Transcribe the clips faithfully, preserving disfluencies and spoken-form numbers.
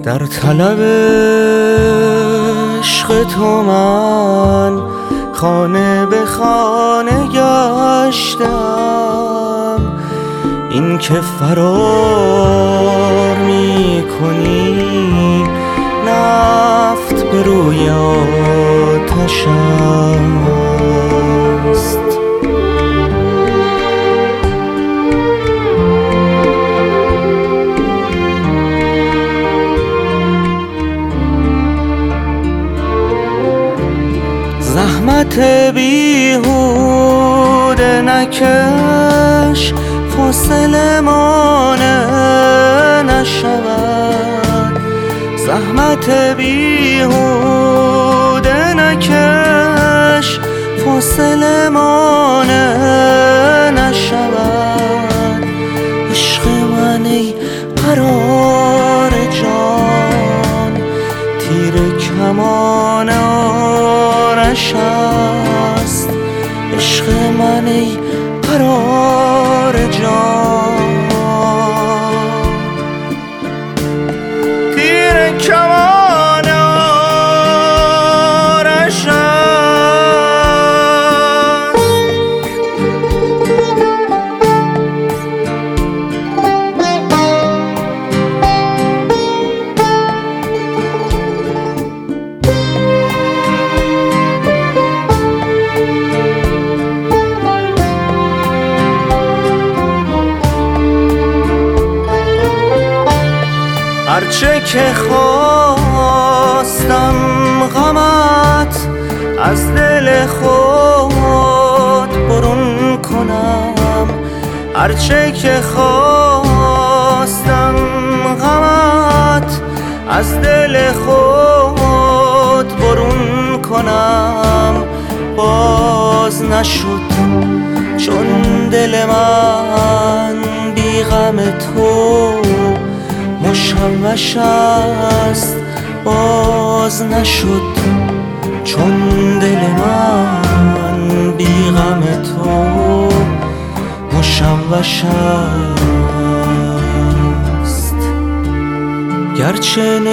در طلب عشق تو من خانه به خانه گشتم. این که فرار می کنی نفت به روی آتش است. زحمت بیهوده نکش، فاصله مانع نشود. زحمت بیهوده نکش، فاصله مانع نشود. عشق من ای قرار جان، تیر کمان آرش است. عشق من ای قرار جان، تیر کمان آرش است. هرچه که خواستم غمت از دل خود برون کنم. هرچه که خواستم غمت از دل خود برون کنم. باز نشد چون دل من بی غم تو مشوش است. باز نشد چون دل من بی غم تو مشوش است. گرچه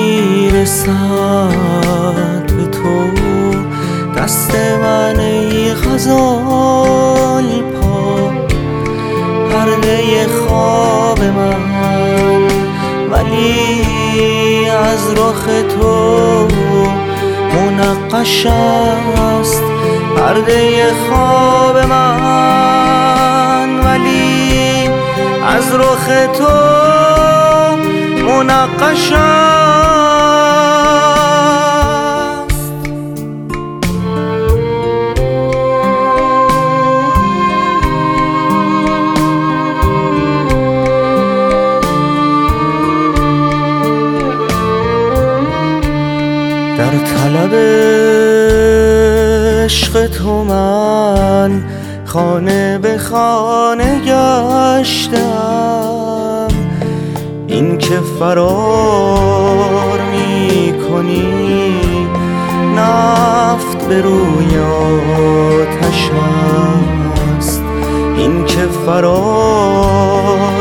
نمیرسد به تو دست من ای غزال پاک، پرده خواب من، ولی از رخ تو منقش است. پرده خواب من، ولی از رخ تو منقش است. در طلب عشق تو من خانه به خانه گشتم. این که فرار می کنی نفت به روی آتش است. این که فرار